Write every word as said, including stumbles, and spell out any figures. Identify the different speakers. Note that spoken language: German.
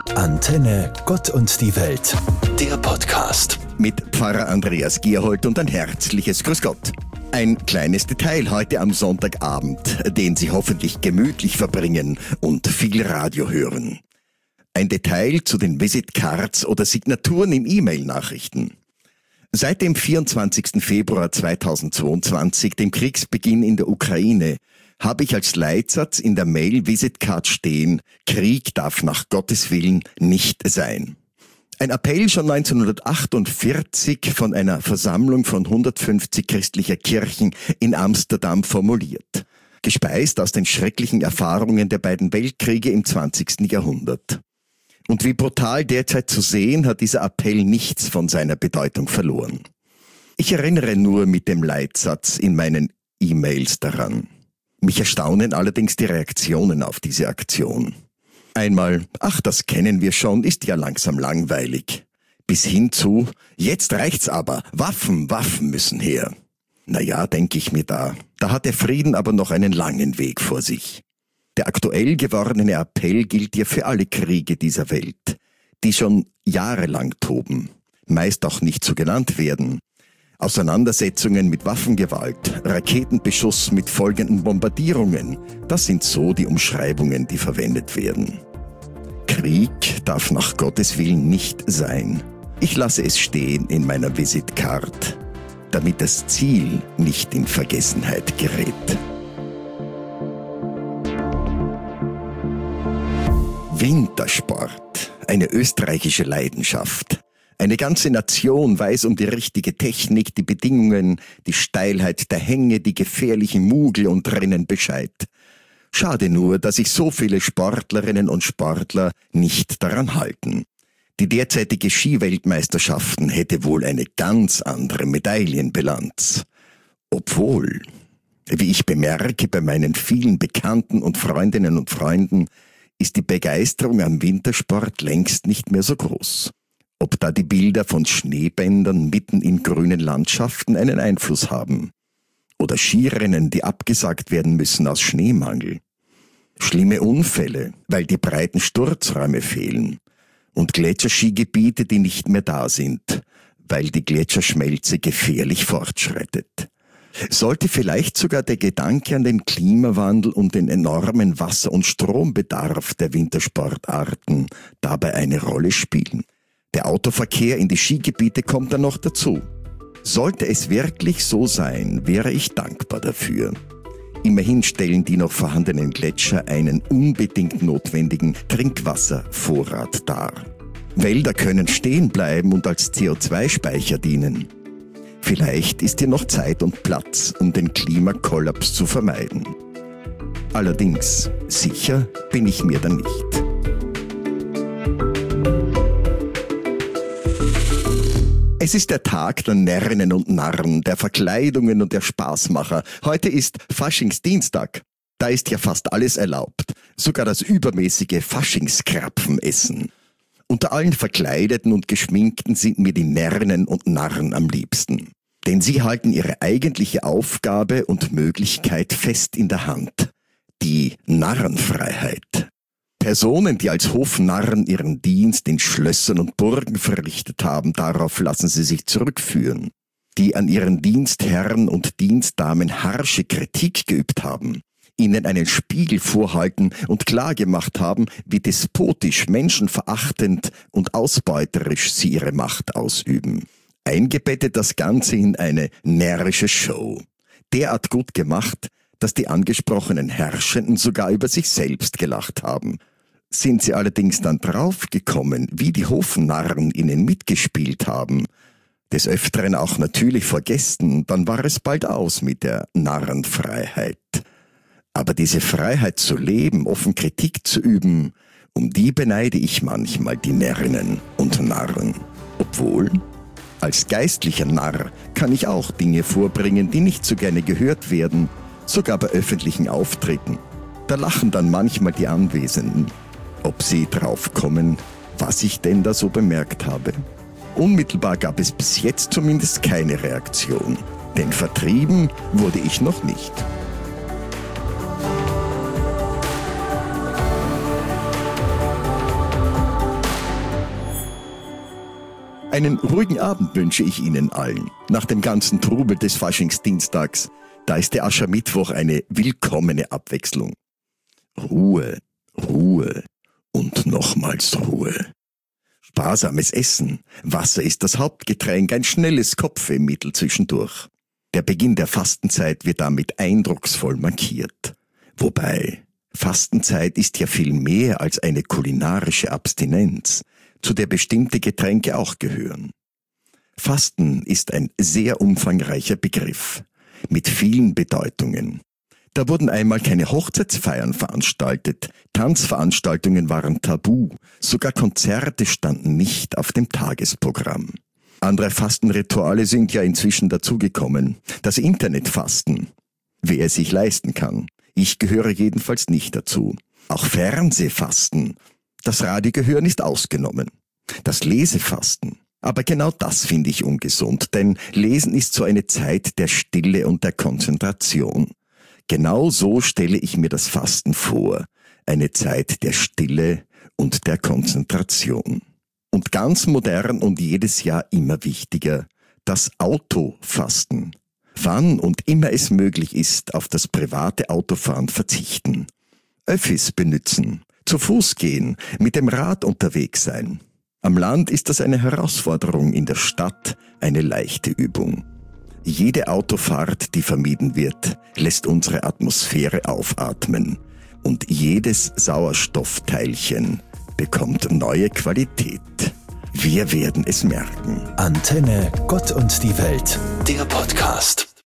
Speaker 1: Antenne Gott und die Welt, der Podcast.
Speaker 2: Mit Pfarrer Andreas Gierhold und ein herzliches Grüß Gott. Ein kleines Detail heute am Sonntagabend, den Sie hoffentlich gemütlich verbringen und viel Radio hören. Ein Detail zu den Visitcards oder Signaturen im E-Mail-Nachrichten. Seit dem vierundzwanzigsten Februar zweitausendzweiundzwanzig, dem Kriegsbeginn in der Ukraine, habe ich als Leitsatz in der Mail-Visitcard stehen: Krieg darf nach Gottes Willen nicht sein. Ein Appell schon neunzehnhundertachtundvierzig von einer Versammlung von hundertfünfzig christlicher Kirchen in Amsterdam formuliert. Gespeist aus den schrecklichen Erfahrungen der beiden Weltkriege im zwanzigsten Jahrhundert. Und wie brutal derzeit zu sehen, hat dieser Appell nichts von seiner Bedeutung verloren. Ich erinnere nur mit dem Leitsatz in meinen E-Mails daran. Mich erstaunen allerdings die Reaktionen auf diese Aktion. Einmal, ach, das kennen wir schon, ist ja langsam langweilig. Bis hin zu, jetzt reicht's aber, Waffen, Waffen müssen her. Naja, denke ich mir da, da hat der Frieden aber noch einen langen Weg vor sich. Der aktuell gewordene Appell gilt ja für alle Kriege dieser Welt, die schon jahrelang toben, meist auch nicht so genannt werden. Auseinandersetzungen mit Waffengewalt, Raketenbeschuss mit folgenden Bombardierungen, das sind so die Umschreibungen, die verwendet werden. Krieg darf nach Gottes Willen nicht sein. Ich lasse es stehen in meiner Visitcard, damit das Ziel nicht in Vergessenheit gerät. Wintersport, eine österreichische Leidenschaft. Eine ganze Nation weiß um die richtige Technik, die Bedingungen, die Steilheit der Hänge, die gefährlichen Mugel und Rennen Bescheid. Schade nur, dass sich so viele Sportlerinnen und Sportler nicht daran halten. Die derzeitige Skiweltmeisterschaften hätte wohl eine ganz andere Medaillenbilanz. Obwohl, wie ich bemerke bei meinen vielen Bekannten und Freundinnen und Freunden, ist die Begeisterung am Wintersport längst nicht mehr so groß. Ob da die Bilder von Schneebändern mitten in grünen Landschaften einen Einfluss haben. Oder Skirennen, die abgesagt werden müssen aus Schneemangel. Schlimme Unfälle, weil die breiten Sturzräume fehlen. Und Gletscherskigebiete, die nicht mehr da sind, weil die Gletscherschmelze gefährlich fortschreitet. Sollte vielleicht sogar der Gedanke an den Klimawandel und den enormen Wasser- und Strombedarf der Wintersportarten dabei eine Rolle spielen? Der Autoverkehr in die Skigebiete kommt dann noch dazu. Sollte es wirklich so sein, wäre ich dankbar dafür. Immerhin stellen die noch vorhandenen Gletscher einen unbedingt notwendigen Trinkwasservorrat dar. Wälder können stehen bleiben und als C O zwei Speicher dienen. Vielleicht ist hier noch Zeit und Platz, um den Klimakollaps zu vermeiden. Allerdings, sicher bin ich mir da nicht. Es ist der Tag der Närrinnen und Narren, der Verkleidungen und der Spaßmacher. Heute ist Faschingsdienstag. Da ist ja fast alles erlaubt. Sogar das übermäßige Faschingskrapfenessen. Unter allen Verkleideten und Geschminkten sind mir die Närrinnen und Narren am liebsten. Denn sie halten ihre eigentliche Aufgabe und Möglichkeit fest in der Hand. Die Narrenfreiheit. Personen, die als Hofnarren ihren Dienst in Schlössern und Burgen verrichtet haben, darauf lassen sie sich zurückführen. Die an ihren Dienstherren und Dienstdamen harsche Kritik geübt haben, ihnen einen Spiegel vorhalten und klargemacht haben, wie despotisch, menschenverachtend und ausbeuterisch sie ihre Macht ausüben. Eingebettet das Ganze in eine närrische Show. Derart gut gemacht, dass die angesprochenen Herrschenden sogar über sich selbst gelacht haben. Sind sie allerdings dann draufgekommen, wie die Hofnarren ihnen mitgespielt haben, des Öfteren auch natürlich vor Gästen, dann war es bald aus mit der Narrenfreiheit. Aber diese Freiheit zu leben, offen Kritik zu üben, um die beneide ich manchmal die Närrinnen und Narren. Obwohl, als geistlicher Narr kann ich auch Dinge vorbringen, die nicht so gerne gehört werden, sogar bei öffentlichen Auftritten. Da lachen dann manchmal die Anwesenden, ob sie draufkommen, was ich denn da so bemerkt habe. Unmittelbar gab es bis jetzt zumindest keine Reaktion, denn vertrieben wurde ich noch nicht. Einen ruhigen Abend wünsche ich Ihnen allen. Nach dem ganzen Trubel des Faschingsdienstags, da ist der Aschermittwoch eine willkommene Abwechslung. Ruhe, Ruhe und nochmals Ruhe. Sparsames Essen, Wasser ist das Hauptgetränk, ein schnelles Kopfwehmittel zwischendurch. Der Beginn der Fastenzeit wird damit eindrucksvoll markiert. Wobei, Fastenzeit ist ja viel mehr als eine kulinarische Abstinenz, zu der bestimmte Getränke auch gehören. Fasten ist ein sehr umfangreicher Begriff, mit vielen Bedeutungen. Da wurden einmal keine Hochzeitsfeiern veranstaltet, Tanzveranstaltungen waren tabu, sogar Konzerte standen nicht auf dem Tagesprogramm. Andere Fastenrituale sind ja inzwischen dazugekommen. Das Internetfasten, wer es sich leisten kann. Ich gehöre jedenfalls nicht dazu. Auch Fernsehfasten. Das Radiogehören ist ausgenommen. Das Lesefasten. Aber genau das finde ich ungesund, denn Lesen ist so eine Zeit der Stille und der Konzentration. Genau so stelle ich mir das Fasten vor. Eine Zeit der Stille und der Konzentration. Und ganz modern und jedes Jahr immer wichtiger, das Autofasten. Wann und immer es möglich ist, auf das private Autofahren verzichten. Öffis benützen, zu Fuß gehen, mit dem Rad unterwegs sein. Am Land ist das eine Herausforderung, in der Stadt eine leichte Übung. Jede Autofahrt, die vermieden wird, lässt unsere Atmosphäre aufatmen. Und jedes Sauerstoffteilchen bekommt neue Qualität. Wir werden es merken.
Speaker 1: Antenne Gott und die Welt, der Podcast.